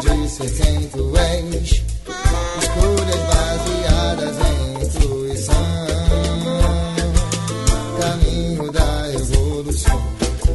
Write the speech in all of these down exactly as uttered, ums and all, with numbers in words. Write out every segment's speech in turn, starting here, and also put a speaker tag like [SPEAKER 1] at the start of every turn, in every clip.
[SPEAKER 1] de ser quem tu és. Escolhas baseadas em intuição, caminho da evolução.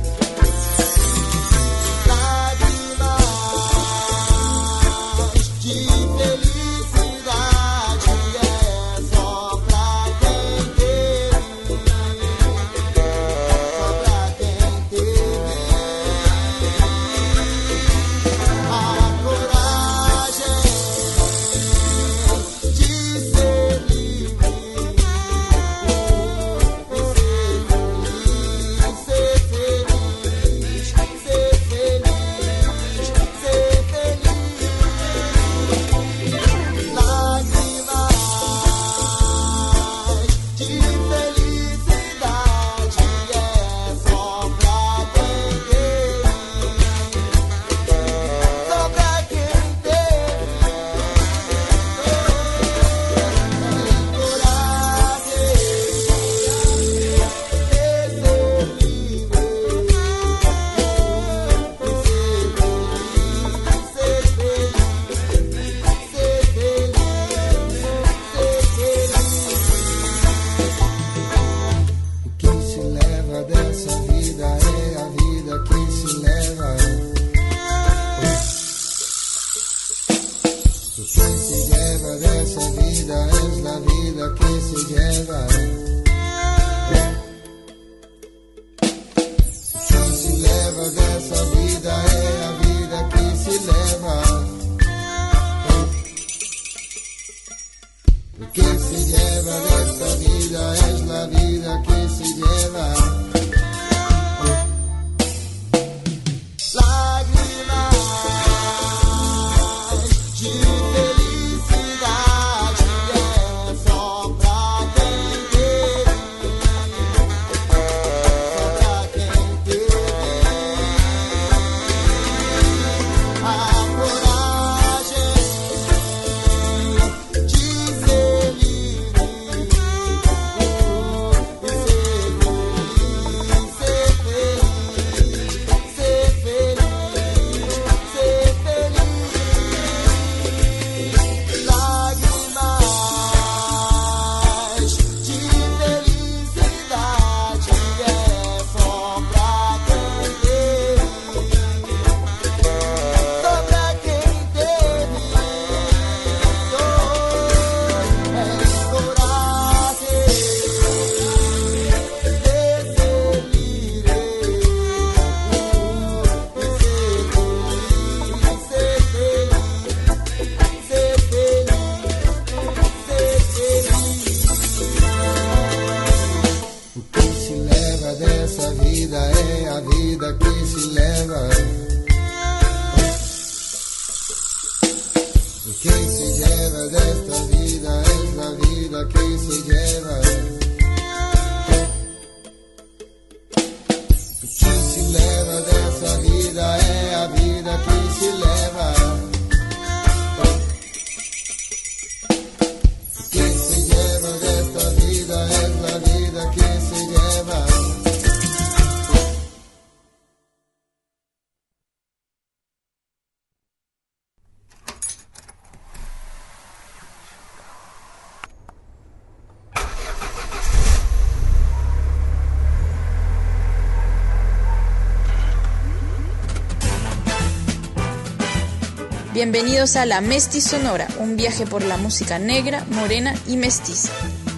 [SPEAKER 2] Bienvenidos a La Mestiz Sonora, un viaje por la música negra, morena y mestiza.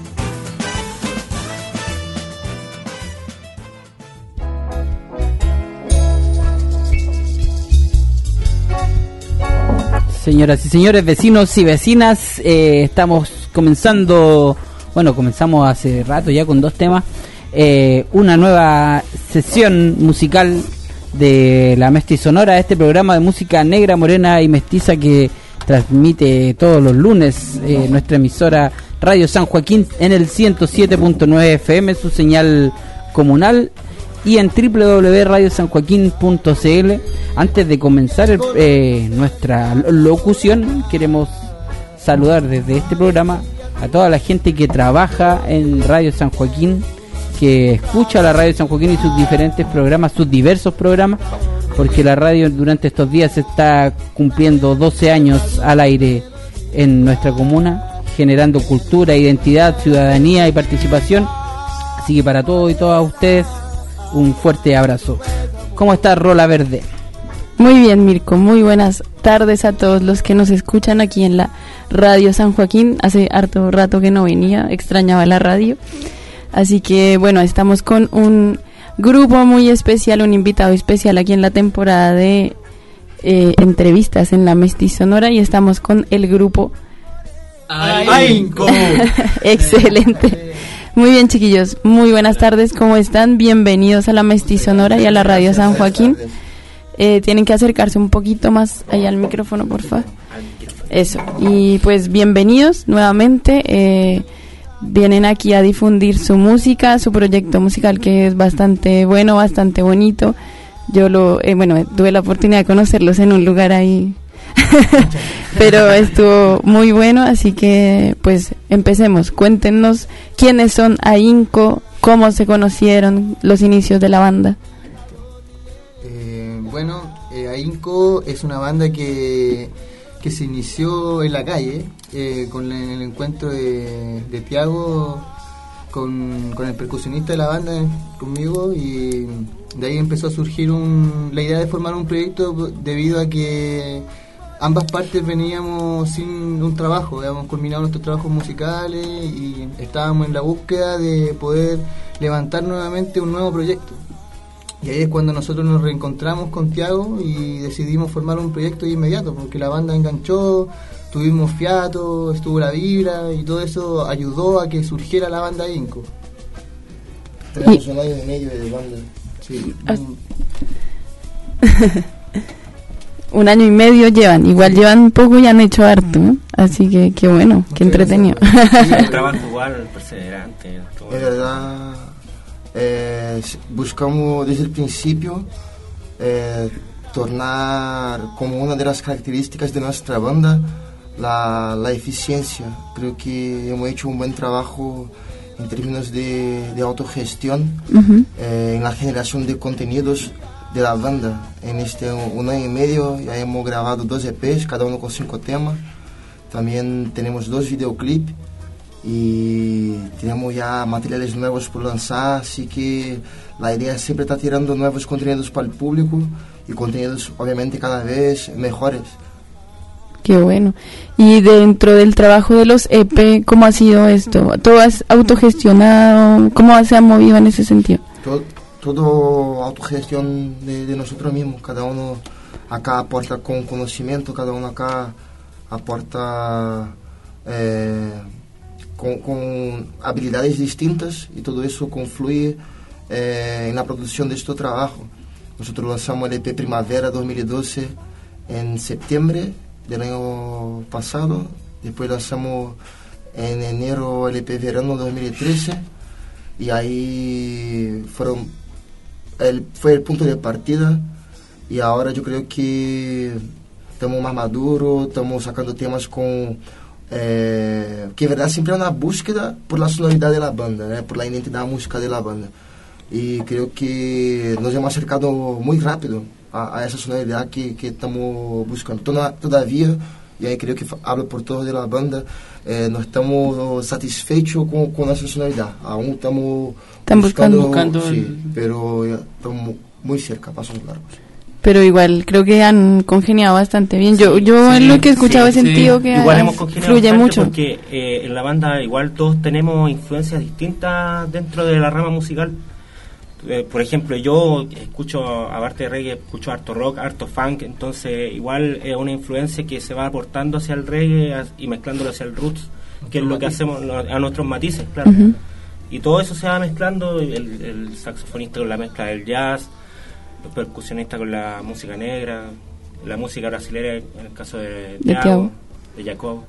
[SPEAKER 3] Señoras y señores, vecinos y vecinas, eh, estamos comenzando, bueno, comenzamos hace rato ya con dos temas, eh, una nueva sesión musical de La Mestiz Sonora, este programa de música negra, morena y mestiza que transmite todos los lunes eh, nuestra emisora Radio San Joaquín en el ciento siete punto nueve F M, su señal comunal, y en doble u doble u doble u punto radio san joaquín punto c l. Antes de comenzar el, eh, nuestra locución, queremos saludar desde este programa a toda la gente que trabaja en Radio San Joaquín, que escucha la Radio San Joaquín y sus diferentes programas, sus diversos programas, porque la radio durante estos días está cumpliendo doce años al aire en nuestra comuna, generando cultura, identidad, ciudadanía y participación. Así que para todos y todas ustedes, un fuerte abrazo. ¿Cómo está Rola Verde?
[SPEAKER 4] Muy bien, Mirko, muy buenas tardes a todos los que nos escuchan aquí en la Radio San Joaquín. Hace harto rato que no venía, extrañaba la radio. Así que bueno, estamos con un grupo muy especial, un invitado especial aquí en la temporada de eh, entrevistas en la Mestiz Sonora, y estamos con el grupo
[SPEAKER 5] Ainco.
[SPEAKER 4] Excelente. Muy bien, chiquillos, muy buenas tardes, ¿cómo están? Bienvenidos a la Mestiz Sonora y a la Radio San Joaquín. Eh, tienen que acercarse un poquito más allá al micrófono, por favor. Eso. Y pues bienvenidos nuevamente. Eh, vienen aquí a difundir su música, su proyecto musical, que es bastante bueno, bastante bonito. Yo lo, eh, bueno, tuve la oportunidad de conocerlos en un lugar ahí, pero estuvo muy bueno. Así que pues empecemos. Cuéntenos quiénes son Ainco, cómo se conocieron, los inicios de la banda.
[SPEAKER 1] Bueno, eh, Ainco es una banda que, que se inició en la calle, eh, con el, el encuentro de, de Tiago con, con el percusionista de la banda, conmigo, y de ahí empezó a surgir un, la idea de formar un proyecto debido a que ambas partes veníamos sin un trabajo, habíamos culminado nuestros trabajos musicales y estábamos en la búsqueda de poder levantar nuevamente un nuevo proyecto. Y ahí es cuando nosotros nos reencontramos con Tiago y decidimos formar un proyecto de inmediato, porque la banda enganchó, tuvimos fiato, estuvo la vibra y todo eso ayudó a que surgiera la banda Ainco.
[SPEAKER 5] Tenemos un año y medio de banda.
[SPEAKER 1] Sí.
[SPEAKER 4] Un año y medio llevan, igual llevan poco y han hecho harto, ¿no? Así que qué bueno, qué entretenido.
[SPEAKER 5] El trabajo igual, perseverante.
[SPEAKER 6] Es verdad. Eh, buscamos desde el principio eh, tornar como una de las características de nuestra banda la, la eficiencia. Creo que hemos hecho un buen trabajo en términos de, de autogestión, uh-huh. eh, en la generación de contenidos de la banda. En este un año y medio ya hemos grabado dos E Pes, cada uno con cinco temas. También tenemos dos videoclips y tenemos ya materiales nuevos por lanzar, así que la idea es siempre estar tirando nuevos contenidos para el público y contenidos obviamente cada vez mejores.
[SPEAKER 4] Qué bueno. Y dentro del trabajo de los E P, ¿cómo ha sido esto? ¿Todo es autogestionado? ¿Cómo se ha movido en ese sentido?
[SPEAKER 6] Todo, todo autogestión de, de nosotros mismos. Cada uno acá aporta con conocimiento, cada uno acá aporta eh, con, con habilidades distintas y todo eso confluye eh, en la producción de este trabajo. Nosotros lanzamos el E P Primavera dos mil doce en septiembre del año pasado, después lanzamos en enero el E P Verano dos mil trece y ahí fueron el, fue el punto de partida, y ahora yo creo que estamos más maduros, estamos sacando temas con eh, que en verdad siempre es una búsqueda por la sonoridad de la banda, ¿eh? Por la identidad musical de la banda, y creo que nos hemos acercado muy rápido a, a esa sonoridad que, que estamos buscando. Toda, todavía, y ahí creo que hablo por todos de la banda, eh, no estamos satisfechos con, con nuestra sonoridad. Aún estamos
[SPEAKER 4] Están
[SPEAKER 6] buscando,
[SPEAKER 4] buscando,
[SPEAKER 6] sí,
[SPEAKER 4] el...
[SPEAKER 6] pero ya estamos muy cerca, pasos largos.
[SPEAKER 4] Pero igual creo que han congeniado bastante bien. Yo
[SPEAKER 5] Sí,
[SPEAKER 4] yo
[SPEAKER 5] sí,
[SPEAKER 4] en lo que he escuchado he
[SPEAKER 5] sí,
[SPEAKER 4] sentido
[SPEAKER 5] sí.
[SPEAKER 4] que
[SPEAKER 5] igual
[SPEAKER 4] ha-
[SPEAKER 5] hemos congeniado
[SPEAKER 4] fluye
[SPEAKER 5] bastante
[SPEAKER 4] mucho.
[SPEAKER 5] porque eh, en la banda igual todos tenemos influencias distintas dentro de la rama musical. Eh, por ejemplo, yo escucho, aparte de reggae, escucho harto rock, harto funk, entonces igual es una influencia que se va aportando hacia el reggae a- y mezclándolo hacia el roots, que es lo que hacemos no- a nuestros matices, claro.
[SPEAKER 4] Ujú.
[SPEAKER 5] Y todo eso se va mezclando, el, el saxofonista con la mezcla del jazz, los percusionistas con la música negra, la música brasileña en el caso de
[SPEAKER 4] De
[SPEAKER 5] Thiago,
[SPEAKER 4] Thiago.
[SPEAKER 5] de Jacob,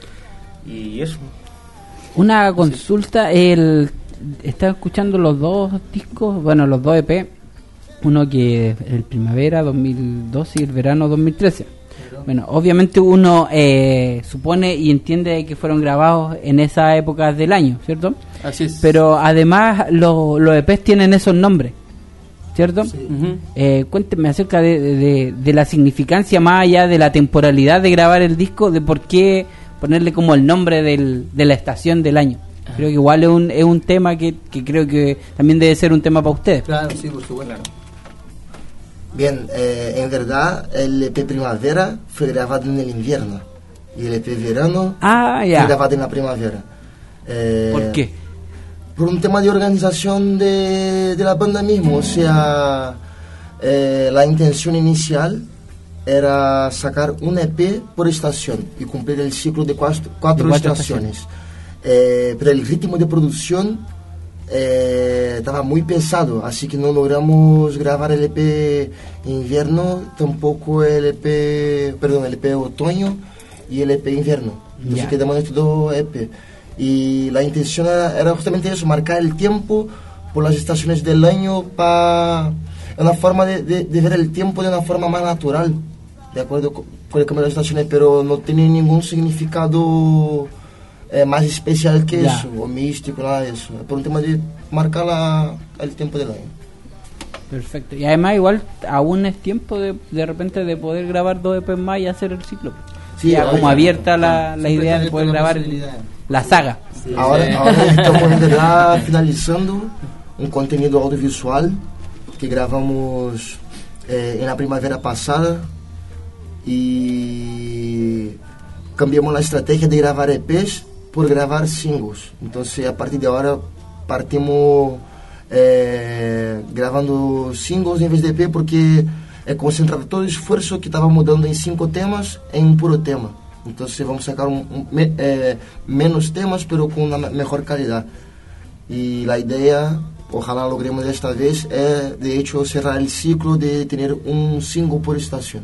[SPEAKER 5] y eso.
[SPEAKER 3] Una consulta, el estaba escuchando los dos discos, bueno, los dos E P, uno que es el Primavera dos mil doce y el Verano dos mil trece. Bueno, obviamente uno eh, supone y entiende que fueron grabados en esa época del año, ¿cierto?
[SPEAKER 7] Así es.
[SPEAKER 3] Pero además los, los E Pes tienen esos nombres. ¿cierto?
[SPEAKER 1] Sí.
[SPEAKER 3] Uh-huh. Eh, cuénteme acerca de, de, de la significancia más allá de la temporalidad de grabar el disco, de por qué ponerle como el nombre del, de la estación del año. Creo que igual es un, es un tema que, que creo que también debe ser un tema para ustedes.
[SPEAKER 1] Claro, sí, por supuesto.
[SPEAKER 6] Bien, eh, en verdad el E P Primavera fue grabado en el invierno y el E P Verano
[SPEAKER 3] Ah, ya.
[SPEAKER 6] fue grabado en la primavera. Eh,
[SPEAKER 3] ¿Por qué?
[SPEAKER 6] Por un tema de organización de, de la banda mismo, o sea, eh, la intención inicial era sacar un E P por estación y cumplir el ciclo de cuatro, cuatro,
[SPEAKER 3] De cuatro
[SPEAKER 6] estaciones. Eh, pero el ritmo de producción eh, estaba muy pesado, así que no logramos grabar el E P invierno, tampoco el E P, perdón, el E P otoño y el E P invierno. Entonces
[SPEAKER 3] Ya.
[SPEAKER 6] quedamos en estos dos E P. Y la intención era, era justamente eso, marcar el tiempo por las estaciones del año para una forma de, de, de ver el tiempo de una forma más natural, de acuerdo con, con el cambio de las estaciones, pero no tiene ningún significado eh, más especial que
[SPEAKER 3] Ya.
[SPEAKER 6] eso, o místico, nada de eso. Es por un tema de marcar la, el tiempo del año.
[SPEAKER 3] Perfecto. Y además igual aún es tiempo de, de repente de poder grabar dos E P más y hacer el ciclo.
[SPEAKER 6] Sí,
[SPEAKER 3] ya
[SPEAKER 6] ahora-
[SPEAKER 3] como abierta la, la
[SPEAKER 1] Siempre
[SPEAKER 3] idea de
[SPEAKER 1] está
[SPEAKER 3] poder
[SPEAKER 1] la
[SPEAKER 3] grabar
[SPEAKER 1] posibilidad.
[SPEAKER 3] la saga.
[SPEAKER 6] Ahora, ahora estamos en verdad finalizando un contenido audiovisual que grabamos eh, en la primavera pasada y cambiamos la estrategia de grabar E Pes por grabar singles. Entonces a partir de ahora partimos eh, grabando singles en vez de E P porque he concentrado todo el esfuerzo que estábamos dando en cinco temas en un puro tema. Entonces vamos a sacar un, un, me, eh, menos temas pero con una mejor calidad. Y la idea, ojalá logremos esta vez, es de hecho cerrar el ciclo de tener un single por estación.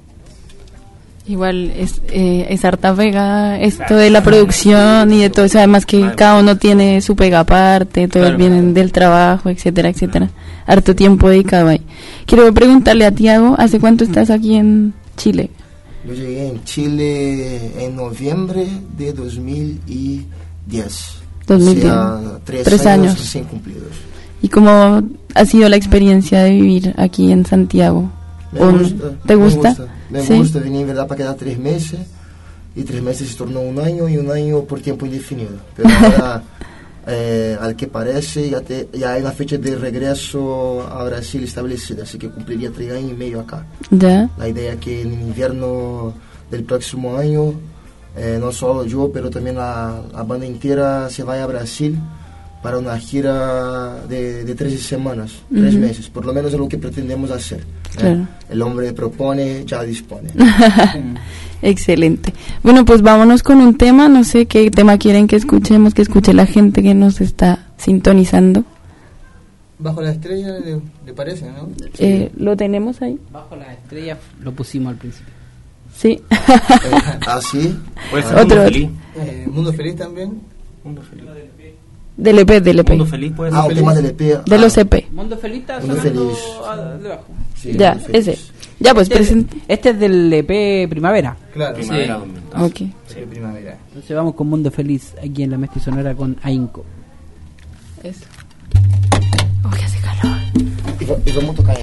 [SPEAKER 4] Igual es, eh, es harta pega esto de la producción y de todo eso, además que cada uno tiene su pega aparte, todos
[SPEAKER 5] Claro.
[SPEAKER 4] vienen del trabajo, etcétera, etcétera. Harto tiempo dedicado ahí. Quiero preguntarle a Tiago, ¿hace cuánto estás aquí en Chile?
[SPEAKER 6] Yo llegué en Chile en noviembre de dos mil diez.
[SPEAKER 4] dos mil diez.
[SPEAKER 6] O sea, tres,
[SPEAKER 4] Tres
[SPEAKER 6] años,
[SPEAKER 4] años.
[SPEAKER 6] recién cumplidos.
[SPEAKER 4] ¿Y cómo ha sido la experiencia de vivir aquí en Santiago?
[SPEAKER 6] Me
[SPEAKER 4] ¿Un-
[SPEAKER 6] gusta,
[SPEAKER 4] ¿Te
[SPEAKER 6] me
[SPEAKER 4] gusta?
[SPEAKER 6] Me
[SPEAKER 4] Sí.
[SPEAKER 6] gusta, vine en verdad para quedar tres meses y tres meses se tornó un año y un año por tiempo indefinido. Pero ahora, eh, al que parece, ya, te, ya hay una fecha de regreso a Brasil establecida, así que cumpliría tres años y medio acá.
[SPEAKER 4] ¿Ya?
[SPEAKER 6] La idea es que en el invierno del próximo año, eh, no solo yo, pero también la, la banda entera se vaya a Brasil para una gira de, de trece semanas, tres
[SPEAKER 4] Ujú.
[SPEAKER 6] meses, por lo menos es lo que pretendemos hacer. ¿eh?
[SPEAKER 4] Claro.
[SPEAKER 6] El hombre propone, ya dispone.
[SPEAKER 4] Excelente. Bueno, pues vámonos con un tema, no sé qué tema quieren que escuchemos, que escuche la gente que nos está sintonizando.
[SPEAKER 1] Bajo la estrella, le, le parece, ¿no?
[SPEAKER 4] Eh, ¿Lo tenemos ahí?
[SPEAKER 3] Bajo las estrellas lo pusimos al principio.
[SPEAKER 4] Sí.
[SPEAKER 6] Eh, Así,
[SPEAKER 5] Puede ser
[SPEAKER 4] Otro-
[SPEAKER 5] Mundo Feliz.
[SPEAKER 1] Eh, Mundo Feliz también.
[SPEAKER 5] Mundo Feliz.
[SPEAKER 4] Del E P, del E P.
[SPEAKER 5] Mundo Feliz puede ser.
[SPEAKER 6] ah, un tema del E P.
[SPEAKER 4] De
[SPEAKER 6] ah,
[SPEAKER 4] los E P.
[SPEAKER 3] Mundo Feliz está
[SPEAKER 6] Mundo
[SPEAKER 3] sonando
[SPEAKER 6] Feliz.
[SPEAKER 3] a- debajo.
[SPEAKER 6] sí,
[SPEAKER 4] Ya,
[SPEAKER 6] Mundo Feliz.
[SPEAKER 4] ese. Ya, pues
[SPEAKER 3] Este,
[SPEAKER 4] presente.
[SPEAKER 3] este es del E P Primavera.
[SPEAKER 1] Claro,
[SPEAKER 5] Primavera
[SPEAKER 1] sí.
[SPEAKER 5] dos mil dos.
[SPEAKER 4] Ok.
[SPEAKER 1] Sí, primavera.
[SPEAKER 3] Entonces vamos con Mundo Feliz aquí en la Mesti Sonora con Ainco.
[SPEAKER 4] Eso. Oh, que hace calor.
[SPEAKER 6] Y, va- y vamos a tocar.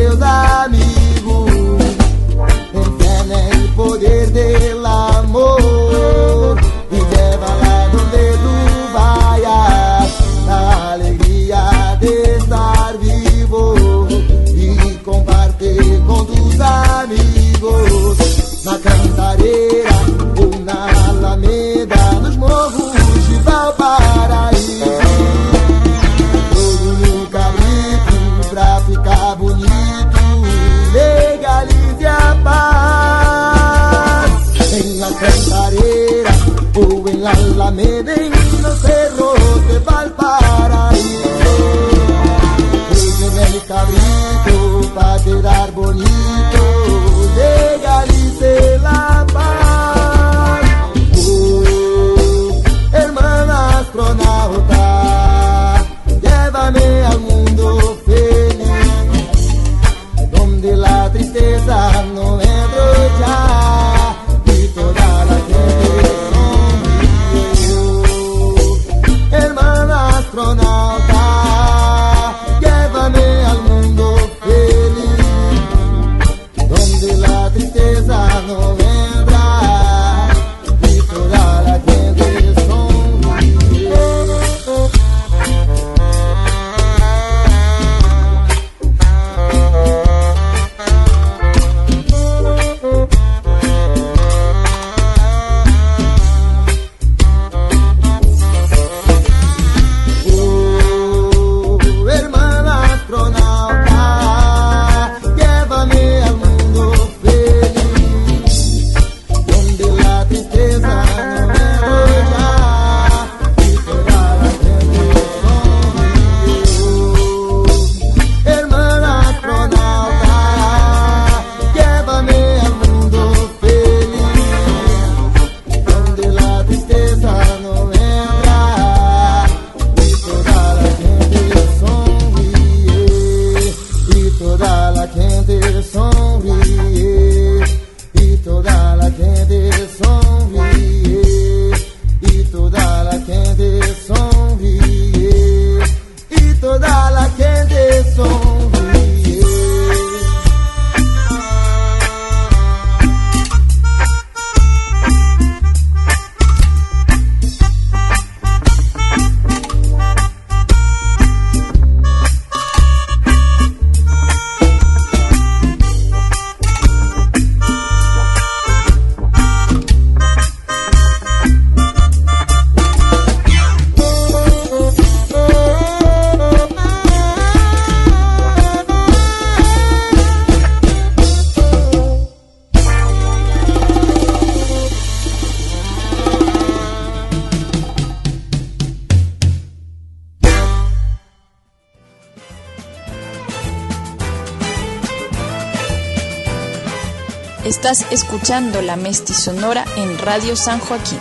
[SPEAKER 6] teus amigos. Enfia el poder del amor y llévala donde tú vayas, la alegría de estar vivo y comparte con tus amigos. Na Cantareira ou na Alameda, nos morros de Valparaíso, todo no cabrito pra ficar bonito, legalize a paz. En la Cantareira ou en la Alameda, en los cerros de Valparaíso, en el cabrito pa quedar bonito, legalice la paz. Oh, hermana astronauta, llévame al mundo feliz, donde la tristeza no entra ya y toda la gente sonríe. Hermana astronauta, llévame al mundo feliz, donde la tristeza no vendrá y toda la gente sonríe. Oh, hermana astronauta, llévame al mundo feliz, donde la tristeza no me rodeará y toda la gente sonríe. Hermana astronauta, llévame al mundo feliz, donde la tristeza no vendrá y toda la gente sonríe, y toda la gente sonríe, y toda la gente sonríe, y toda la gente sonríe, y toda la gente sonríe.
[SPEAKER 2] Estás escuchando La Mestizonora en Radio San Joaquín.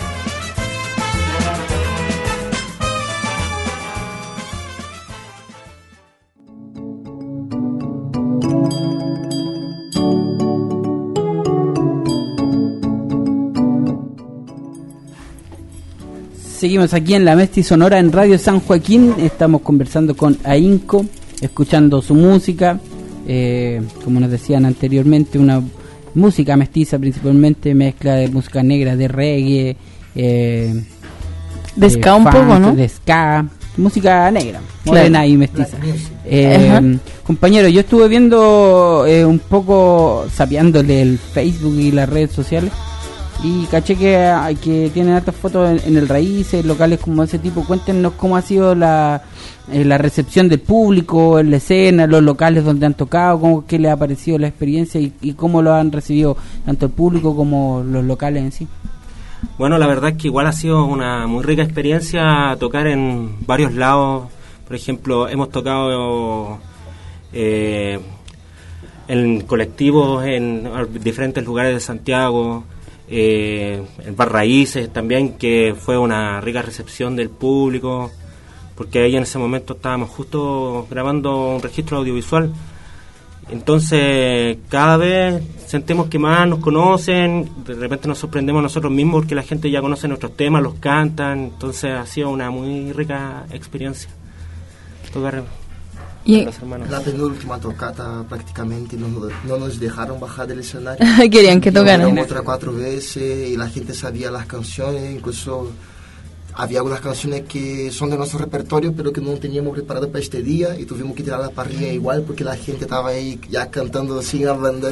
[SPEAKER 3] Seguimos aquí en La Mestizonora en Radio San Joaquín. Estamos conversando con Ainco, escuchando su música. Eh, como nos decían anteriormente, una música mestiza, principalmente mezcla de música negra, de reggae, eh,
[SPEAKER 4] de ska un poco, ¿no?
[SPEAKER 3] De ska, música negra, morena claro. Y mestiza. Eh, uh-huh. Compañero, yo estuve viendo eh, un poco, sapeándole el Facebook y las redes sociales, y caché que, que tienen hartas fotos en, en el Raíces, locales como ese tipo. Cuéntenos cómo ha sido la, eh, la recepción del público en la escena, los locales donde han tocado, cómo, qué les ha parecido la experiencia y, y cómo lo han recibido tanto el público como los locales en sí.
[SPEAKER 5] Bueno, la verdad es que igual ha sido una muy rica experiencia tocar en varios lados. Por ejemplo, hemos tocado eh, en colectivos en diferentes lugares de Santiago, eh, en Bar Raíces también, que fue una rica recepción del público, porque ahí en ese momento estábamos justo grabando un registro audiovisual. Entonces cada vez sentimos que más nos conocen, de repente nos sorprendemos nosotros mismos porque la gente ya conoce nuestros temas, los cantan. Entonces ha sido una muy rica experiencia tocar.
[SPEAKER 4] Y
[SPEAKER 5] los hermanos.
[SPEAKER 6] La penúltima tocata prácticamente no, no nos dejaron bajar del escenario.
[SPEAKER 4] querían que tocaran.
[SPEAKER 6] Tocamos otra cuatro veces y la gente sabía las canciones, incluso había algunas canciones que son de nuestro repertorio pero que no teníamos preparado para este día y tuvimos que tirarlas para arriba igual porque la gente estaba ahí ya cantando sin abandono.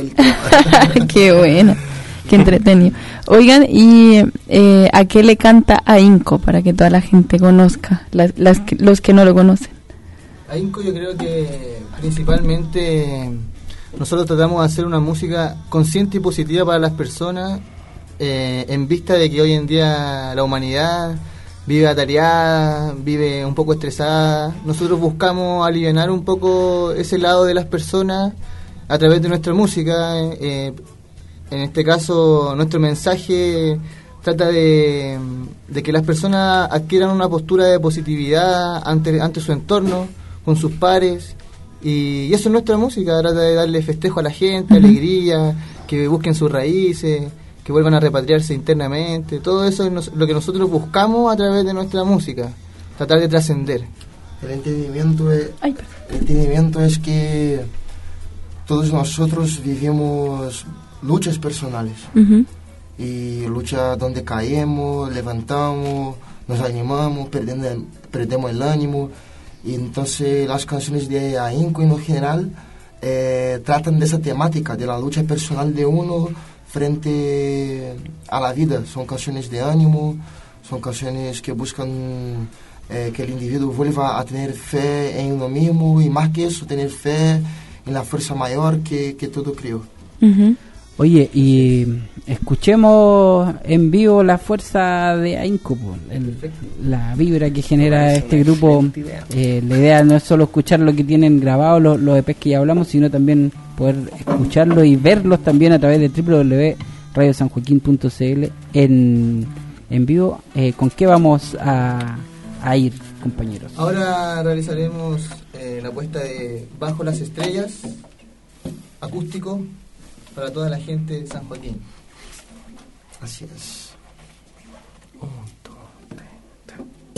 [SPEAKER 4] Qué bueno, qué entretenido. Oigan, ¿y eh, a qué le canta Ahínco para que toda la gente conozca, las, las, los que no lo conocen?
[SPEAKER 1] Ahínco yo creo que principalmente nosotros tratamos de hacer una música consciente y positiva para las personas eh, en vista de que hoy en día la humanidad vive atareada, vive un poco estresada. Nosotros buscamos alivianar un poco ese lado de las personas a través de nuestra música. Eh, en este caso, nuestro mensaje trata de, de que las personas adquieran una postura de positividad ante, ante su entorno, con sus pares. Y, y eso es nuestra música, trata de darle festejo a la gente, uh-huh. alegría, que busquen sus raíces, que vuelvan a repatriarse internamente. Todo eso es nos, lo que nosotros buscamos a través de nuestra música, tratar de trascender.
[SPEAKER 6] El entendimiento es, el entendimiento es que todos nosotros vivimos luchas personales. Uh-huh. Y lucha donde caemos, levantamos, nos animamos, perdemos, perdemos el ánimo. Y entonces las canciones de Ahínco en lo general eh, tratan de esa temática, de la lucha personal de uno frente a la vida. Son canciones de ánimo, son canciones que buscan eh, que el individuo vuelva a tener fe en uno mismo y más que eso, tener fe en la fuerza mayor que, que todo creó.
[SPEAKER 3] Uh-huh. Oye, y escuchemos en vivo la fuerza de Ahínco, el, la vibra que genera este grupo. Eh, la idea no es solo escuchar lo que tienen grabado, los, los E Pes que ya hablamos, sino también poder escucharlos y verlos también a través de doble u doble u doble u punto radio san joaquín punto c l en, en vivo. Eh, ¿Con qué vamos a, a ir, compañeros?
[SPEAKER 1] Ahora realizaremos eh, la puesta de Bajo las Estrellas, acústico, para toda la gente de San Joaquín.
[SPEAKER 6] Así es. Un, dos,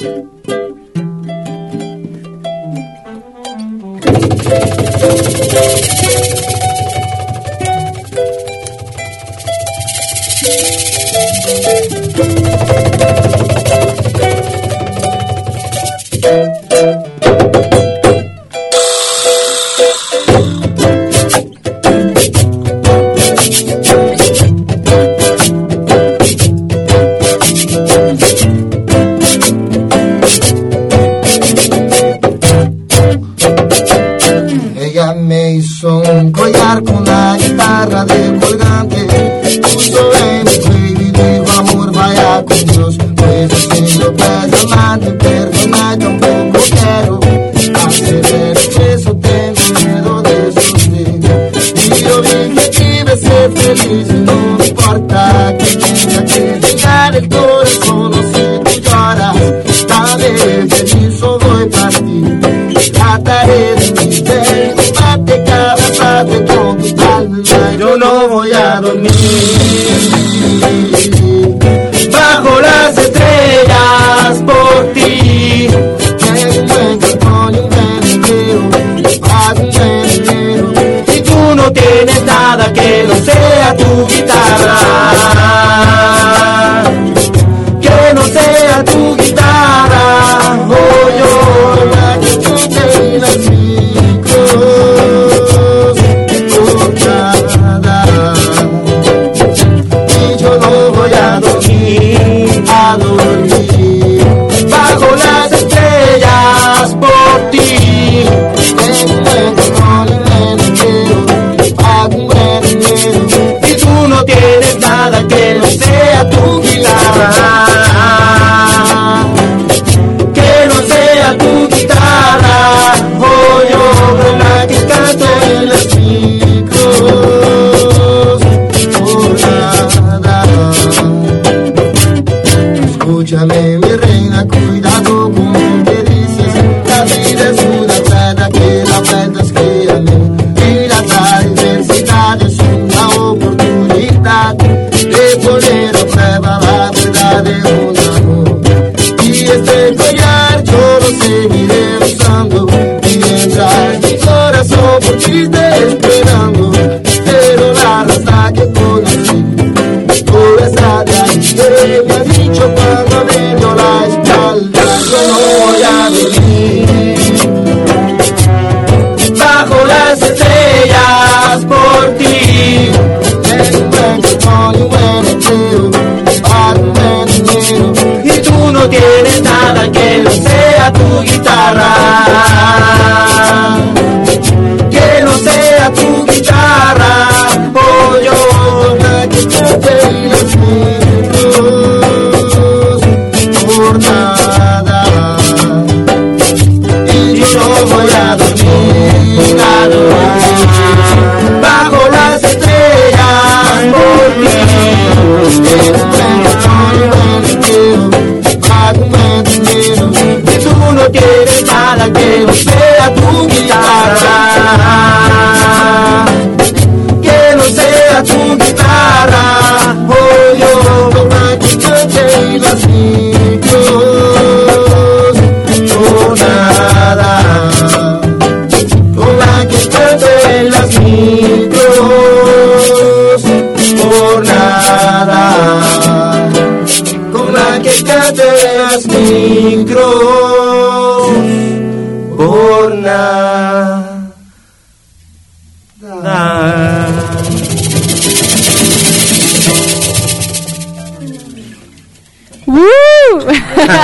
[SPEAKER 6] Ella me hizo un collar con la guitarra de colgante, puso en mi cuello y dijo: amor, vaya con Dios, pues así lo puedes amante, perdona, tampoco quiero hacer eso, tengo miedo de sufrir. Y yo vi que iba a ser feliz y no me importa que tenga que dejar el corazón, o si tú lloras, estaré feliz o voy para ti, trataré de mi bien. Yo no voy a dormir bajo las estrellas por ti. Tengo un buen cartón y un buen empleo, pago un buen dinero, y tú no tienes nada que no sea tu guitarra, que no sea tu guitarra. Oh, yo la que tú te nací. A dormir bajo las estrellas por ti. Tengo un buen amor y un buen dinero, pago un buen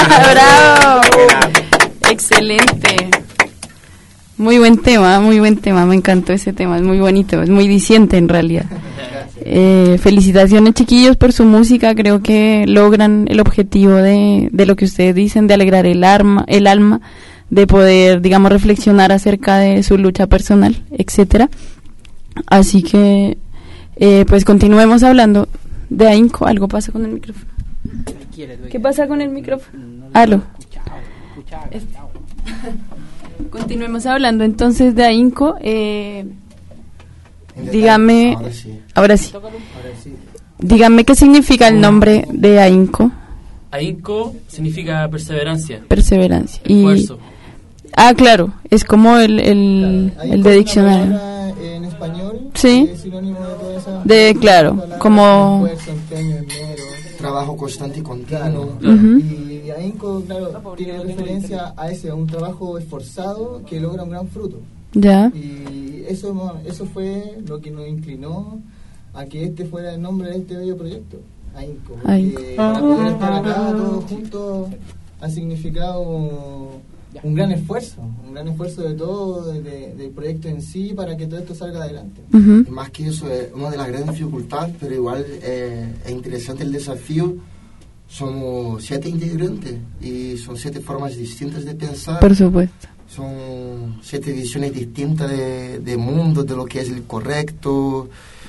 [SPEAKER 4] ¡Bravo! Excelente. Muy buen tema, muy buen tema, me encantó ese tema, es muy bonito, es muy diciente en realidad. Eh, felicitaciones chiquillos por su música, creo que logran el objetivo de, de lo que ustedes dicen, de alegrar el, arma, el alma, de poder, digamos, reflexionar acerca de su lucha personal, etcétera. Así que, eh, pues continuemos hablando de Ahínco. Algo pasa con el micrófono. ¿Qué pasa con el micrófono? Aló. Este. Continuemos hablando entonces de Ahínco. Eh, dígame,
[SPEAKER 6] Ahora sí.
[SPEAKER 4] ahora sí. Dígame qué significa el nombre de Ahínco.
[SPEAKER 7] Ahínco significa perseverancia,
[SPEAKER 4] Perseverancia. Y,
[SPEAKER 7] esfuerzo.
[SPEAKER 4] ah, claro, es como el, el,
[SPEAKER 1] Ahí
[SPEAKER 4] el
[SPEAKER 1] con
[SPEAKER 4] de
[SPEAKER 1] una
[SPEAKER 4] diccionario.
[SPEAKER 1] palabra en español,
[SPEAKER 4] Sí.
[SPEAKER 1] que es sinónimo de toda esa-
[SPEAKER 4] De, claro,
[SPEAKER 1] palabra,
[SPEAKER 4] como-
[SPEAKER 1] esfuerzo, empeño, esmero.
[SPEAKER 6] Trabajo constante y continuo.
[SPEAKER 4] Ujú.
[SPEAKER 1] Y Ahínco, claro, tiene referencia a ese, a un trabajo esforzado que logra un gran fruto.
[SPEAKER 4] Ya,
[SPEAKER 1] Y eso, eso fue lo que nos inclinó a que este fuera el nombre de este bello proyecto, Ahínco. Porque
[SPEAKER 4] Ahínco.
[SPEAKER 1] para poder estar acá todos juntos ha significado un gran esfuerzo, un gran esfuerzo de todo, de- del proyecto en sí, para que todo esto salga adelante.
[SPEAKER 4] ujú,
[SPEAKER 6] Y más que eso, es una de las grandes dificultades, pero igual eh, es interesante el desafío. Somos siete integrantes y son siete formas distintas de pensar.
[SPEAKER 4] por supuesto.
[SPEAKER 6] Son siete visiones distintas de, de mundo, de lo que es el correcto,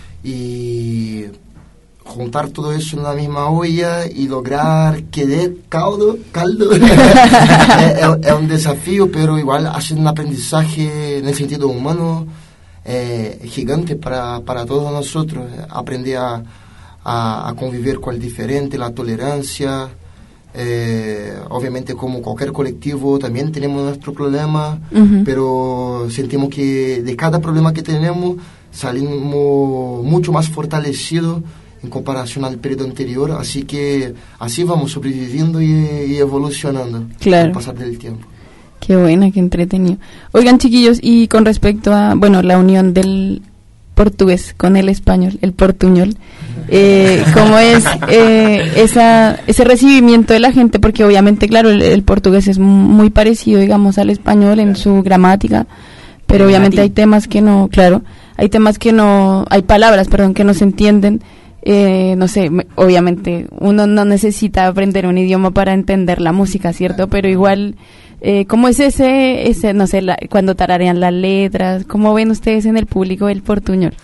[SPEAKER 6] y juntar todo eso en una misma olla y lograr que dé caldo, caldo es, es- es un desafío, pero igual hace un aprendizaje en el sentido humano eh, gigante para, para todos nosotros. Aprender a, a, a convivir con el diferente, la tolerancia. Eh, obviamente, como cualquier colectivo, también tenemos nuestro problema,
[SPEAKER 4] Ujú.
[SPEAKER 6] pero sentimos que de cada problema que tenemos salimos mucho más fortalecidos en comparación al periodo anterior, así que así vamos sobreviviendo y, y evolucionando
[SPEAKER 4] Claro.
[SPEAKER 6] al pasar del tiempo.
[SPEAKER 4] Qué buena, qué entretenido. Oigan, chiquillos, y con respecto a, bueno, la unión del portugués con el español, el portuñol, eh, ¿cómo es eh, esa, ese recibimiento de la gente? Porque obviamente, claro, el, el portugués es muy parecido, digamos, al español en su gramática, pero
[SPEAKER 3] El
[SPEAKER 4] obviamente
[SPEAKER 3] latín.
[SPEAKER 4] hay temas que no, claro, hay temas que no, hay palabras, perdón, que no se entienden. Eh, no sé, me- obviamente uno no necesita aprender un idioma para entender la música, ¿cierto? Pero igual, eh, ¿cómo es ese, ese no sé, la- cuando tararean las letras? ¿Cómo ven ustedes en el público el portuñol?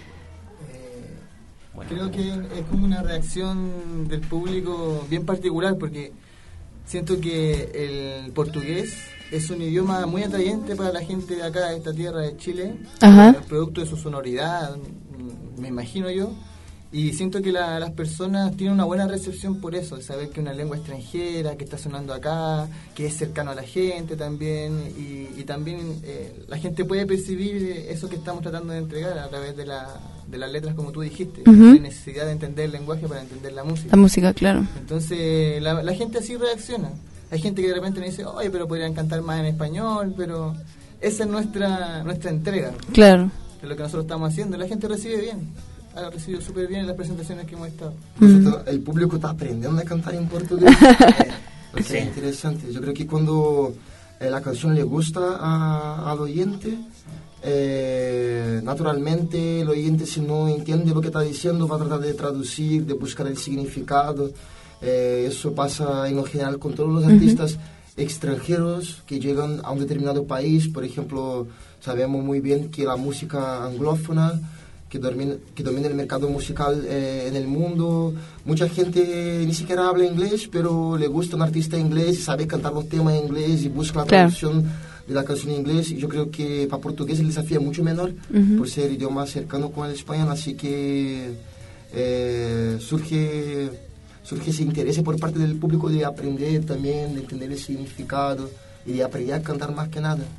[SPEAKER 1] Creo que es como una reacción del público bien particular, porque siento que el portugués es un idioma muy atrayente para la gente de acá, de esta tierra de Chile,
[SPEAKER 4] Ajá.
[SPEAKER 1] eh, producto de su sonoridad, mm, me imagino yo, y siento que la- las personas tienen una buena recepción por eso, de saber que es una lengua extranjera, que está sonando acá, que es cercano a la gente también, y, y también eh, la gente puede percibir eso que estamos tratando de entregar a través de, la, de las letras, como tú dijiste.
[SPEAKER 4] Ujú.
[SPEAKER 1] No hay necesidad de entender el lenguaje para entender la música.
[SPEAKER 4] La música, claro.
[SPEAKER 1] Entonces la, la gente así reacciona. Hay gente que de repente me dice, oye, pero podrían cantar más en español, pero esa es nuestra nuestra entrega
[SPEAKER 4] Claro.
[SPEAKER 1] de lo que nosotros estamos haciendo. La gente recibe bien, ha recibido súper bien en las presentaciones que hemos estado.
[SPEAKER 6] Nosotros- el público está aprendiendo a cantar en portugués. Eh, lo que es interesante. Yo creo que cuando eh, la canción le gusta a- al oyente, eh, naturalmente el oyente, si no entiende lo que está diciendo, va a tratar de traducir, de buscar el significado. Eh, eso pasa en lo general con todos los artistas extranjeros que llegan a un determinado país. Por ejemplo, sabemos muy bien que la música anglófona que domina, que domina el mercado musical eh, en el mundo. Mucha gente ni siquiera habla inglés, pero le gusta un artista inglés y sabe cantar los temas en inglés y busca la
[SPEAKER 4] Claro.
[SPEAKER 6] traducción de la canción en inglés. Y yo creo que para portugués el desafío es mucho menor
[SPEAKER 4] Ujú.
[SPEAKER 6] por ser idioma cercano con el español, así que eh, surge, surge ese interés por parte del público de aprender también, de entender el significado y de aprender a cantar más que nada.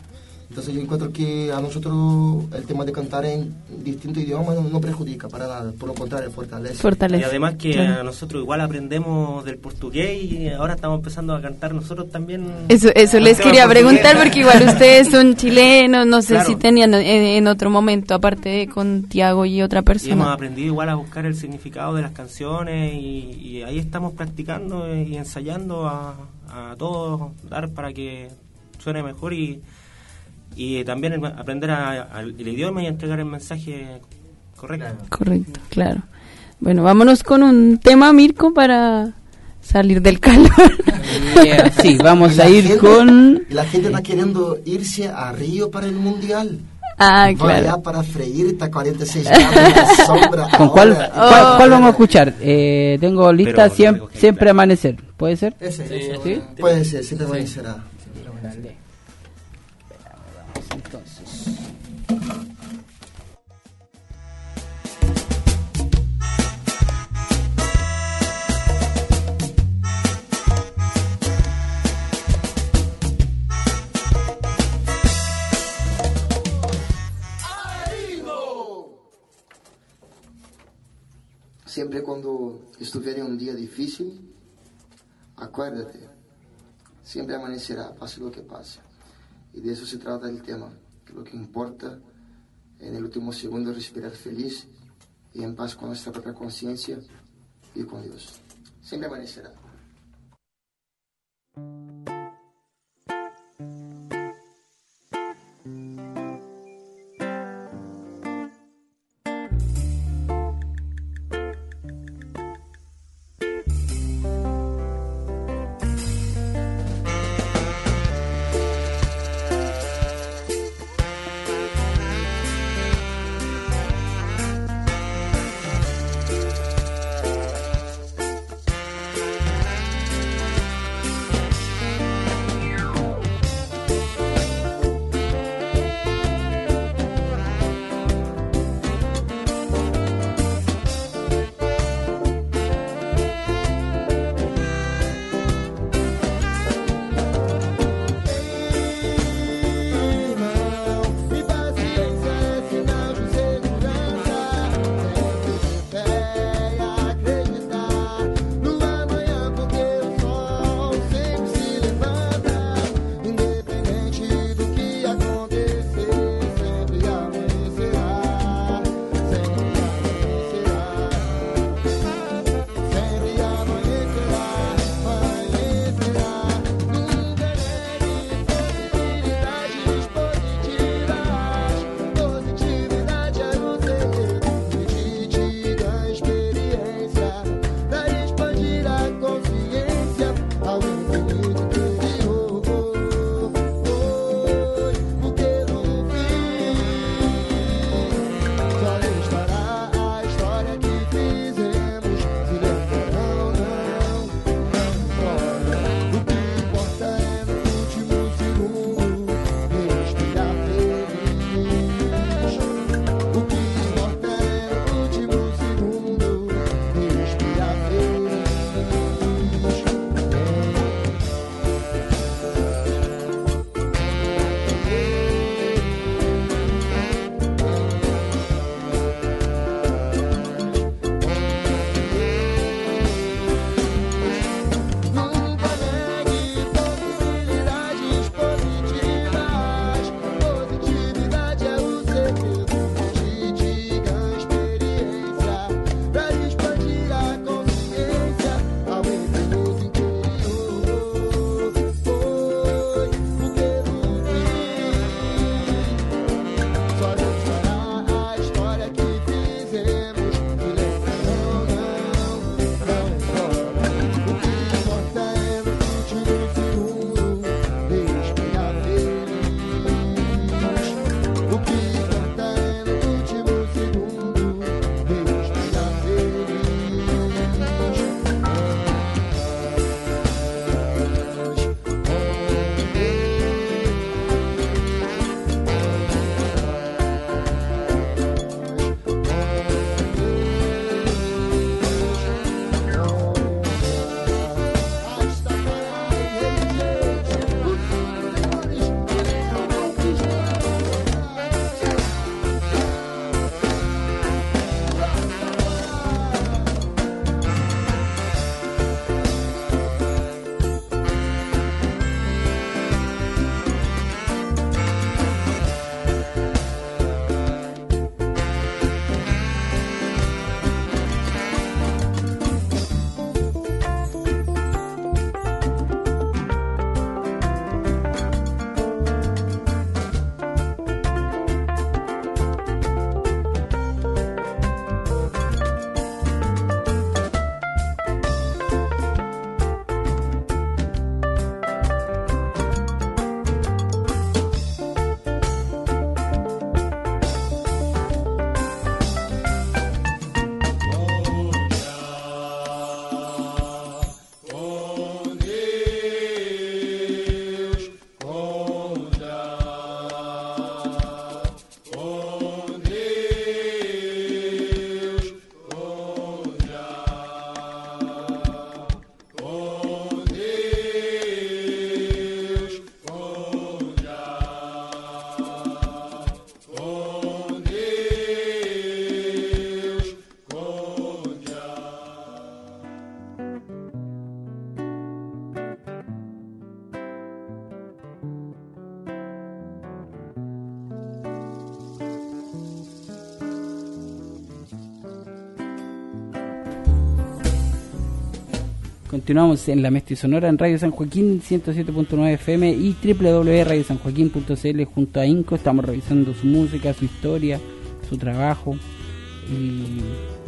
[SPEAKER 6] Entonces yo encuentro que a nosotros el tema de cantar en distintos idiomas no, no perjudica para nada, por lo contrario, fortalece.
[SPEAKER 4] Fortalece.
[SPEAKER 5] Y además que
[SPEAKER 4] Claro.
[SPEAKER 5] a nosotros igual aprendemos del portugués y ahora estamos empezando a cantar nosotros también.
[SPEAKER 4] Eso, eso
[SPEAKER 5] el
[SPEAKER 4] les
[SPEAKER 5] tema
[SPEAKER 4] quería
[SPEAKER 5] portugués.
[SPEAKER 4] preguntar porque igual ustedes son chilenos, no sé
[SPEAKER 5] Claro.
[SPEAKER 4] si tenían en, en otro momento, aparte de con Tiago y otra
[SPEAKER 5] Y hemos
[SPEAKER 4] persona.
[SPEAKER 5] aprendido igual a buscar el significado de las canciones y, y ahí estamos practicando y ensayando a, a todos dar para que suene mejor y, y también el- aprender a- a- el idioma y entregar el mensaje correcto.
[SPEAKER 4] Correcto, claro. Bueno, vámonos con un tema, Mirko, para salir del calor.
[SPEAKER 3] Yeah, sí, vamos
[SPEAKER 6] Y la
[SPEAKER 3] a ir
[SPEAKER 6] gente-
[SPEAKER 3] con...
[SPEAKER 6] y la gente está queriendo irse a Río para el Mundial.
[SPEAKER 4] Ah,
[SPEAKER 6] Vaya
[SPEAKER 4] claro.
[SPEAKER 6] para freír, está cuarenta y seis grados en la sombra.
[SPEAKER 3] ¿Con cuál,
[SPEAKER 6] ahora.
[SPEAKER 3] cuál,
[SPEAKER 4] Oh.
[SPEAKER 3] cuál vamos a escuchar? Eh, tengo lista
[SPEAKER 5] Pero,
[SPEAKER 3] siem-
[SPEAKER 5] ok,
[SPEAKER 3] Siempre
[SPEAKER 5] claro.
[SPEAKER 3] Amanecer. ¿Puede ser?
[SPEAKER 1] Ese,
[SPEAKER 7] Sí,
[SPEAKER 1] ese,
[SPEAKER 7] sí.
[SPEAKER 1] bueno.
[SPEAKER 6] Puede ser, siempre amanecerá.
[SPEAKER 3] Dale. Entonces.
[SPEAKER 6] Siempre cuando estuviera un día difícil, acuérdate, siempre amanecerá, pase lo que pase. Y de eso se trata el tema, que lo que importa en el último segundo es respirar feliz y en paz con nuestra propia conciencia y con Dios. Siempre amanecerá.
[SPEAKER 8] Thank
[SPEAKER 3] Continuamos en la Mesti Sonora en Radio San Joaquín ciento siete punto nueve F M y doble u doble u doble u punto radio san joaquín punto c l junto a Inco. Estamos revisando su música, su historia, su trabajo y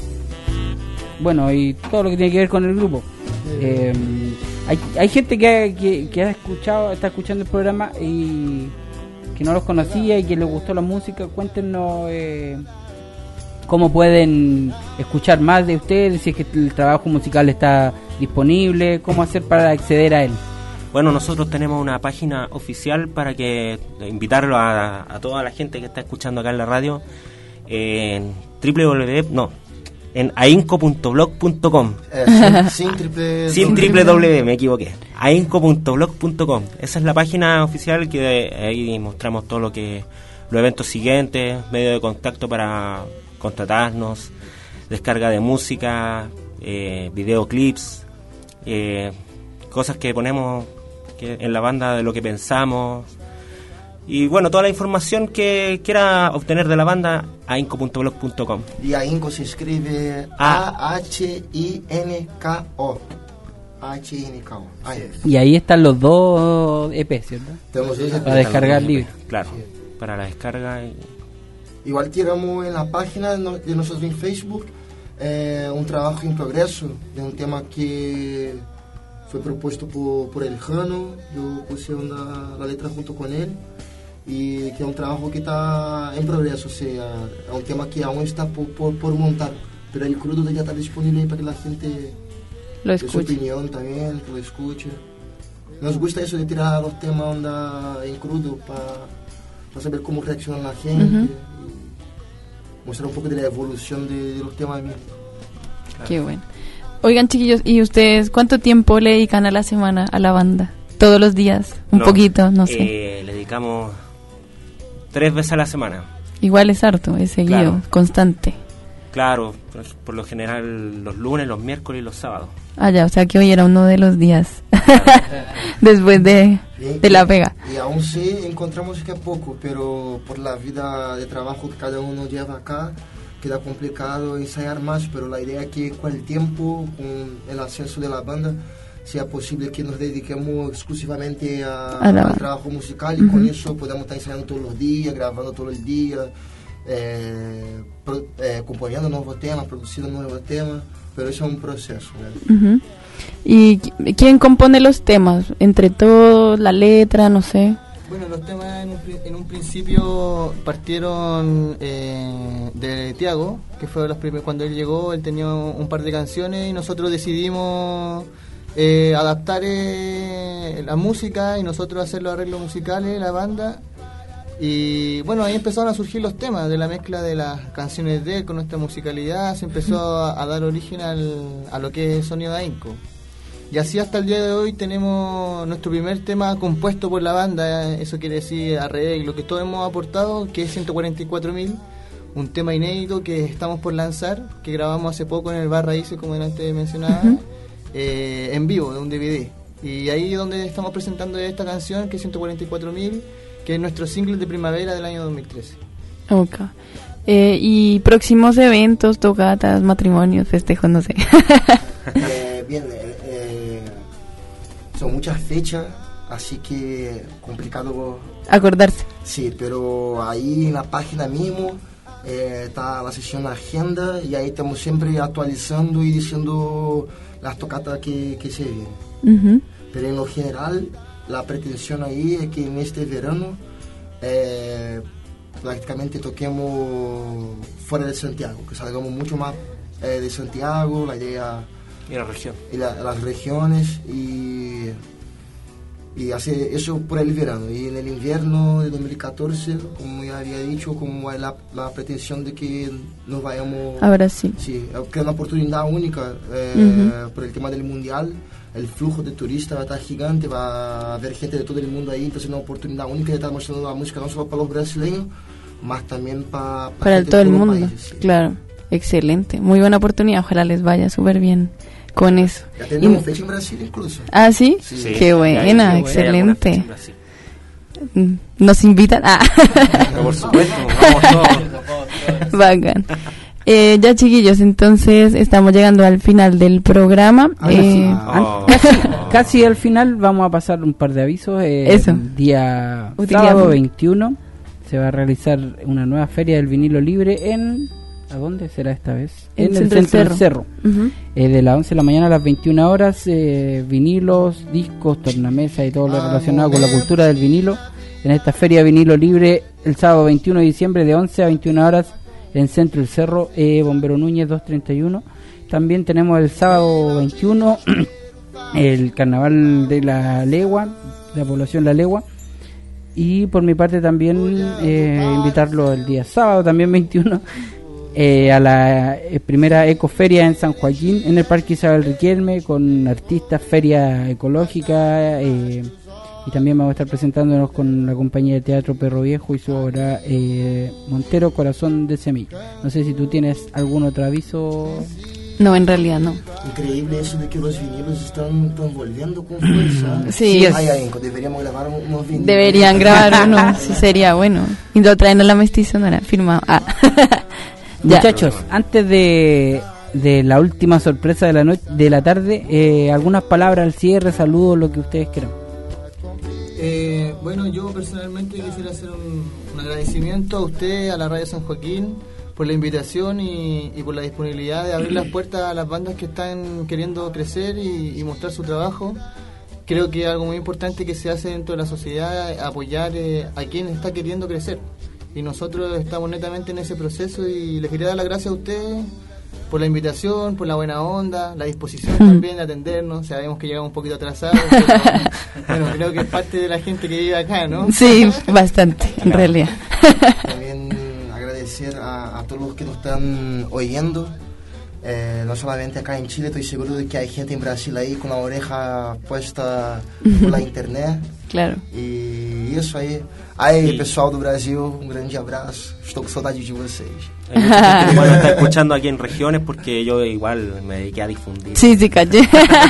[SPEAKER 3] bueno, y todo lo que tiene que ver con el grupo. Eh, hay, hay gente que, que, que ha escuchado, está escuchando el programa y que no los conocía y que les gustó la música. Cuéntenos eh, cómo pueden escuchar más de ustedes, si es que el trabajo musical está disponible, cómo hacer para acceder a él.
[SPEAKER 5] Bueno, nosotros tenemos una página oficial para que invitarlo a, a toda la gente que está escuchando acá en la radio en www no en ainco punto blog punto com.
[SPEAKER 6] Eh, sin, sin triple
[SPEAKER 5] sin triple w, me equivoqué. ainco punto blog punto com. Esa es la página oficial que ahí mostramos todo lo que los eventos siguientes, medio de contacto para contratarnos, descarga de música, eh, videoclips, eh, cosas que ponemos que en la banda de lo que pensamos. Y bueno, toda la información que quiera obtener de la banda, ainco punto blog punto com.
[SPEAKER 6] Y Ainco se escribe A H I N K O. A H I N K O. Ahí es.
[SPEAKER 3] Y ahí están los dos E P, ¿cierto?
[SPEAKER 6] Tenemos dos E P.
[SPEAKER 3] Para descargar libre.
[SPEAKER 5] Claro,
[SPEAKER 6] Sí.
[SPEAKER 5] para la descarga. Y...
[SPEAKER 6] Igual tiramos en la página de nosotros en Facebook eh, un trabajo en progreso de un tema que fue propuesto por, por el Jano. Yo puse una, la letra junto con él. Y que es un trabajo que está en progreso, o sea, es un tema que aún está por, por, por montar, pero el crudo ya está disponible para que la gente
[SPEAKER 4] Lo
[SPEAKER 6] dé su
[SPEAKER 4] escucho.
[SPEAKER 6] opinión también, que lo escuche. Nos gusta eso de tirar los temas onda en crudo para saber cómo reacciona la gente,
[SPEAKER 4] Ujú.
[SPEAKER 6] y mostrar un poco de la evolución de, de los temas mismos.
[SPEAKER 4] Qué bueno. Oigan, chiquillos, ¿y ustedes cuánto tiempo le dedican a la semana a la banda? ¿Todos los días? ¿Un
[SPEAKER 5] No,
[SPEAKER 4] poquito? No sé.
[SPEAKER 5] eh, le dedicamos tres veces a la semana.
[SPEAKER 4] Igual es harto, es seguido,
[SPEAKER 5] Claro.
[SPEAKER 4] constante.
[SPEAKER 5] Claro, por, por lo general los lunes, los miércoles y los sábados.
[SPEAKER 4] Ah, ya, o sea que hoy era uno de los días. Después de, de la pega.
[SPEAKER 6] Y aún sí encontramos que es poco, pero por la vida de trabajo que cada uno lleva acá, queda complicado ensayar más, pero la idea es que con el tiempo, con el ascenso de la banda, sea posible que nos dediquemos exclusivamente a,
[SPEAKER 4] A la-
[SPEAKER 6] al trabajo musical y
[SPEAKER 4] Ujú.
[SPEAKER 6] con eso podamos estar ensayando todos los días, grabando todos los días, eh, pro- eh, componiendo nuevos temas, produciendo nuevos temas, pero eso es un proceso, ¿no?
[SPEAKER 4] Ujú. ¿Y qui- quién compone los temas? ¿Entre todos, la letra, no sé?
[SPEAKER 1] Bueno, los temas en un, pri- en un principio partieron eh, de Tiago, que fue los primeros, cuando él llegó, él tenía un par de canciones y nosotros decidimos eh, adaptar eh, la música y nosotros hacer los arreglos musicales, la banda. Y bueno, ahí empezaron a surgir los temas de la mezcla de las canciones de él con nuestra musicalidad, se empezó a, a dar origen al, a lo que es Sonido Ainco. Y así hasta el día de hoy tenemos nuestro primer tema compuesto por la banda, eso quiere decir arreglo, que todos hemos aportado, que es ciento cuarenta y cuatro mil, un tema inédito que estamos por lanzar, que grabamos hace poco en el Bar Raíces, como antes mencionaba,
[SPEAKER 4] Ujú.
[SPEAKER 1] eh, en vivo, de un D V D. Y ahí es donde estamos presentando esta canción, que es ciento cuarenta y cuatro mil, que es nuestro single de primavera del año dos mil trece.
[SPEAKER 4] Ok. Eh, ¿Y próximos eventos, tocatas, matrimonios, festejos, no sé?
[SPEAKER 6] Eh, bien, eh, eh, son muchas fechas, así que complicado.
[SPEAKER 4] Acordarse.
[SPEAKER 6] Sí, pero ahí en la página mismo eh, está la sesión agenda y ahí estamos siempre actualizando y diciendo las tocatas que, que se vienen.
[SPEAKER 4] Ujú.
[SPEAKER 6] Pero en lo general, la pretensión ahí es que en este verano eh, prácticamente toquemos fuera de Santiago, que salgamos mucho más eh, de Santiago, la idea
[SPEAKER 5] Y la región.
[SPEAKER 6] y la- las regiones y, y hacer eso por el verano. Y en el invierno de dos mil catorce, como ya había dicho, como hay la, la pretensión de que nos vayamos...
[SPEAKER 4] A Brasil.
[SPEAKER 6] Sí, que es una oportunidad única eh,
[SPEAKER 4] Ujú.
[SPEAKER 6] por el tema del mundial. El flujo de turistas va a estar gigante, va a haber gente de todo el mundo ahí, entonces es una oportunidad única de estar mostrando la música no solo para los brasileños, más también para,
[SPEAKER 4] Para el
[SPEAKER 6] gente de
[SPEAKER 4] todo el
[SPEAKER 6] todos los
[SPEAKER 4] mundo.
[SPEAKER 6] países, sí.
[SPEAKER 4] Claro. Excelente. Muy buena oportunidad. Ojalá les vaya súper bien con eso.
[SPEAKER 6] Ya tenemos
[SPEAKER 4] Y-
[SPEAKER 6] fecha en Brasil incluso.
[SPEAKER 4] Ah, ¿sí?
[SPEAKER 6] Sí.
[SPEAKER 5] Sí,
[SPEAKER 4] Qué
[SPEAKER 5] hay-
[SPEAKER 4] buena,
[SPEAKER 5] hay alguna
[SPEAKER 4] excelente.
[SPEAKER 5] fecha en Brasil.
[SPEAKER 4] Mm, ¿Nos invitan? Ah,
[SPEAKER 5] Pero por supuesto, vamos todos.
[SPEAKER 4] bacán. Eh, ya chiquillos, entonces estamos llegando al final del programa.
[SPEAKER 3] Ah,
[SPEAKER 4] eh,
[SPEAKER 3] sí.
[SPEAKER 5] Oh.
[SPEAKER 3] Casi, casi al final vamos a pasar un par de avisos. Eh,
[SPEAKER 4] Eso.
[SPEAKER 3] Día
[SPEAKER 4] Utilidad.
[SPEAKER 3] sábado veintiuno se va a realizar una nueva feria del vinilo libre en... ¿A dónde será esta vez?
[SPEAKER 4] En
[SPEAKER 3] En,
[SPEAKER 4] Centro
[SPEAKER 3] el
[SPEAKER 4] del
[SPEAKER 3] centro del
[SPEAKER 4] Cerro.
[SPEAKER 3] Cerro.
[SPEAKER 4] Ujú.
[SPEAKER 3] Eh, de las once de la mañana a las veintiuna horas, eh, vinilos, discos, tornamesa y todo lo relacionado con la cultura del vinilo. En esta feria vinilo libre el sábado veintiuno de diciembre de once a veintiuna horas en Centro del Cerro, eh, Bombero Núñez doscientos treinta y uno. También tenemos el sábado veintiuno el carnaval de la Legua, de la población La Legua. Y por mi parte también eh, invitarlo el día sábado, también veintiuno, eh, a la eh, primera ecoferia en San Joaquín, en el Parque Isabel Riquelme, con artistas, feria ecológica, eh, y también vamos a estar presentándonos con la compañía de teatro Perro Viejo y su obra eh, Montero, Corazón de Semilla. No sé si tú tienes algún otro aviso.
[SPEAKER 4] No, en realidad no.
[SPEAKER 6] Increíble eso de que los vinilos están, están volviendo con fuerza.
[SPEAKER 4] Sí, es-
[SPEAKER 6] Ay, ay, deberíamos grabar unos vinilos.
[SPEAKER 4] Deberían grabar uno, sí sería bueno. Y lo traen a la mestizonora, firmado. Ah. Ya.
[SPEAKER 3] Muchachos, antes de, de la última sorpresa de la noche, de la tarde, eh, algunas palabras al cierre, saludos, lo que ustedes quieran.
[SPEAKER 1] Eh, bueno, yo personalmente quisiera hacer un, un agradecimiento a usted, a la Radio San Joaquín, por la invitación y, y por la disponibilidad de abrir las puertas a las bandas que están queriendo crecer y, y mostrar su trabajo. Creo que algo muy importante que se hace dentro de la sociedad es apoyar eh, a quien está queriendo crecer. Y nosotros estamos netamente en ese proceso y les quería dar las gracias a ustedes por la invitación, por la buena onda, la disposición también de atendernos. Sabemos que llegamos un poquito atrasados, pero bueno, creo que es parte de la gente que vive acá, ¿no?
[SPEAKER 4] Sí, bastante, en realidad.
[SPEAKER 6] También agradecer a, a todos los que nos están oyendo. Eh, no solamente acá en Chile, estoy seguro de que hay gente en Brasil ahí con la oreja puesta por la internet.
[SPEAKER 4] Claro.
[SPEAKER 6] E isso aí. Aí,
[SPEAKER 5] E-
[SPEAKER 6] pessoal do Brasil, um grande abraço. Estou com saudade de vocês.
[SPEAKER 5] Hay mucha gente que igual nos está escuchando aquí en regiones porque yo igual me dediqué a difundir.
[SPEAKER 4] Sí, sí, caché.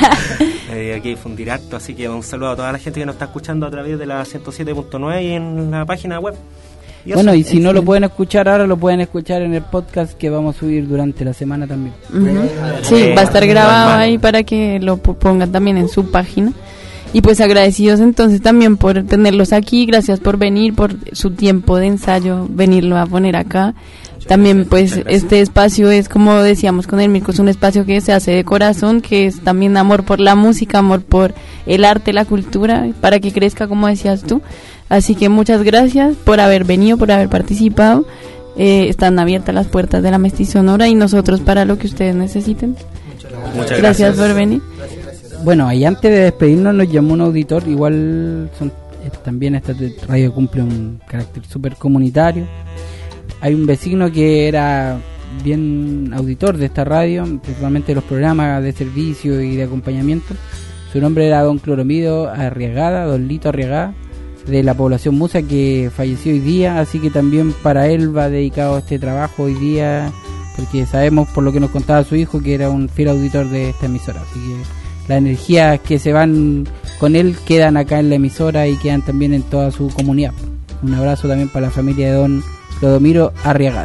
[SPEAKER 5] Me dediqué a difundir harto, así que un saludo a toda la gente que nos está escuchando a través de la ciento siete punto nueve y en la página web. Y eso.
[SPEAKER 3] Bueno, y si no lo pueden escuchar ahora, lo pueden escuchar en el podcast que vamos a subir durante la semana también.
[SPEAKER 4] Ujú. Sí,
[SPEAKER 5] Eh,
[SPEAKER 4] va a estar grabado
[SPEAKER 5] normal.
[SPEAKER 4] ahí para que lo po- pongan también en su página. Y pues agradecidos entonces también por tenerlos aquí, gracias por venir, por su tiempo de ensayo, venirlo a poner acá. También pues este espacio es, como decíamos con el Mirko, es un espacio que se hace de corazón, que es también amor por la música, amor por el arte, la cultura, para que crezca como decías tú. Así que muchas gracias por haber venido, por haber participado. Eh, están abiertas las puertas de la Mestizonora y nosotros para lo que ustedes necesiten.
[SPEAKER 5] Muchas
[SPEAKER 4] Gracias por venir.
[SPEAKER 3] Bueno, y antes de despedirnos nos llamó un auditor, igual son, eh, también esta te- radio cumple un carácter súper comunitario. Hay un vecino que era bien auditor de esta radio, principalmente de los programas de servicio y de acompañamiento. Su nombre era don Cloromido Arriagada, don Lito Arriagada, de la población Musa, que falleció hoy día, así que también para él va dedicado este trabajo hoy día, porque sabemos por lo que nos contaba su hijo que era un fiel auditor de esta emisora, así que las energías que se van con él quedan acá en la emisora y quedan también en toda su comunidad. Un abrazo también para la familia de don Clodomiro Arriagada.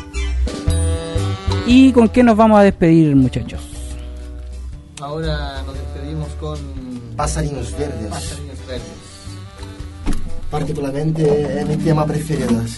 [SPEAKER 3] ¿Y con qué nos vamos a despedir, muchachos?
[SPEAKER 1] Ahora nos despedimos con
[SPEAKER 6] Passarinhos Verdes.
[SPEAKER 1] Passarinhos Verdes.
[SPEAKER 6] Particularmente es mi tema preferido. Así.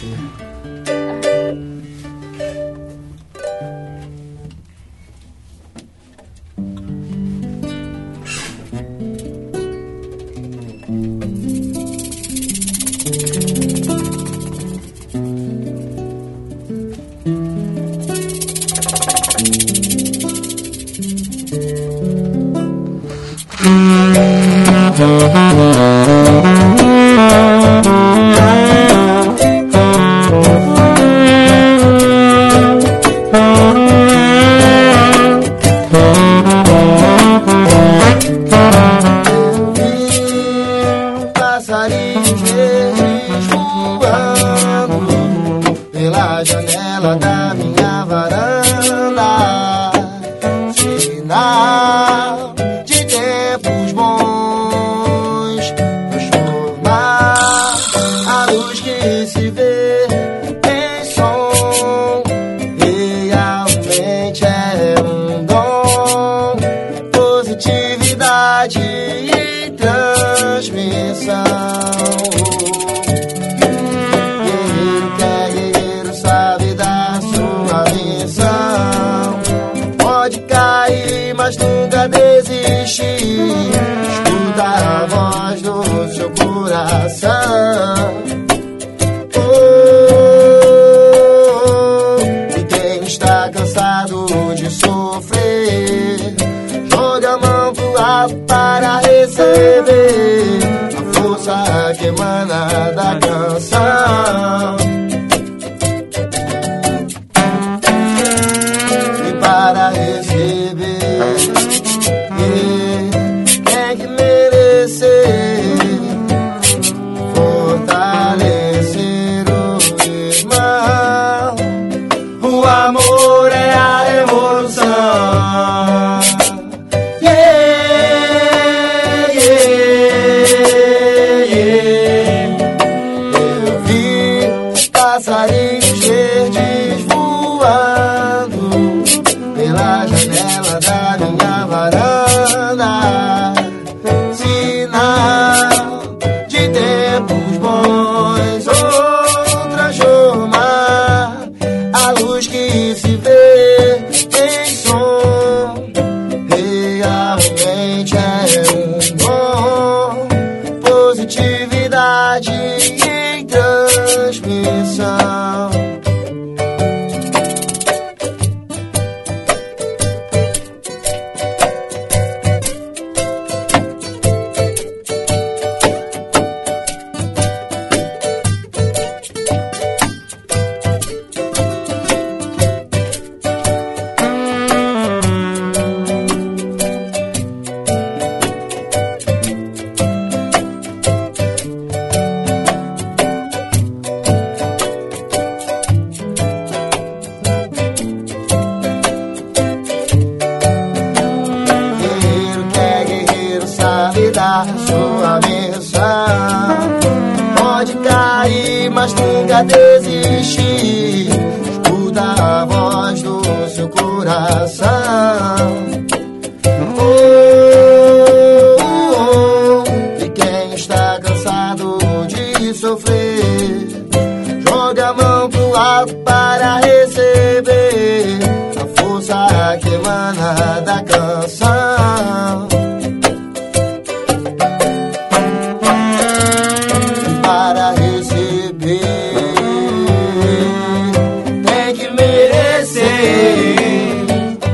[SPEAKER 6] Um passarinho verde voando pela janela da minha varanda, sinal de tempos bons, transformar força que emana da canção. E para receber, tem que merecer, fortalecer o irmão. O amor é a revolução. Yeah, yeah, yeah. Eu vi passarinhos verdes voando pela janela da minha varanda, sinal de tempos bons. Vou transformar a luz que se vê em som. Realmente é um dom, positividade em transmissão. Guerreiro que é guerreiro sabe dar sua missão. Pode cair, mas nunca desistir. Escuta a voz do seu coração. Oh, oh, oh. E quem está cansado de sofrer, joga a mão pro alto para receber a força que emana da canção. Para receber, tem que merecer,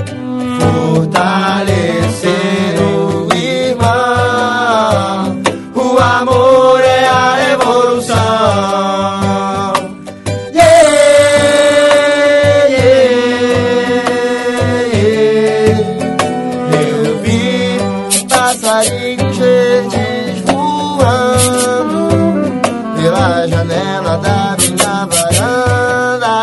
[SPEAKER 6] fortalecer o irmão. O amor é a revolução. Yeah, yeah, yeah. Eu vi passarinhos verdes voando pela janela da minha varanda,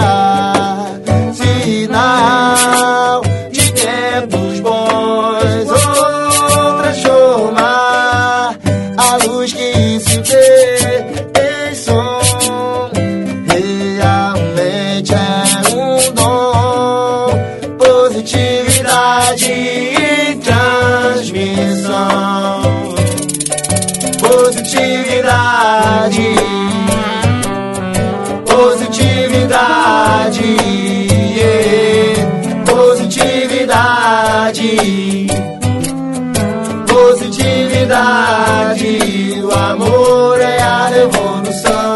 [SPEAKER 6] sinal de tempos bons. Vou transformar a luz que se vê em som. Realmente é um dom, positividade em transmissão. Positividade, positividade, yeah. Positividade, positividade. O amor é a revolução.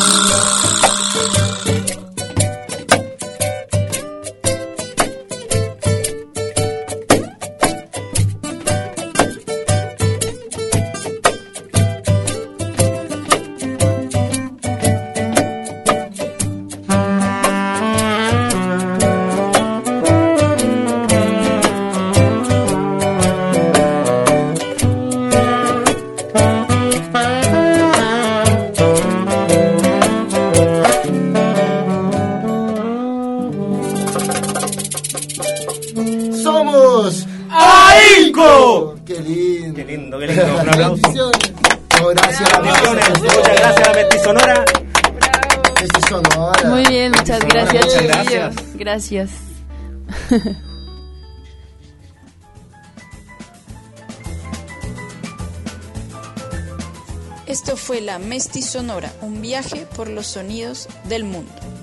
[SPEAKER 6] Somos AINCO. Qué lindo.
[SPEAKER 5] Qué lindo, qué lindo. Un aplauso.
[SPEAKER 6] Gracias a la
[SPEAKER 5] Bendiciones. Muchas gracias a la Mestizonora.
[SPEAKER 6] Mestizonora.
[SPEAKER 4] Muy bien, muchas gracias,
[SPEAKER 5] Muchas
[SPEAKER 4] chiquillos.
[SPEAKER 5] gracias.
[SPEAKER 4] Gracias.
[SPEAKER 2] Esto fue la Mestizonora, un viaje por los sonidos del mundo.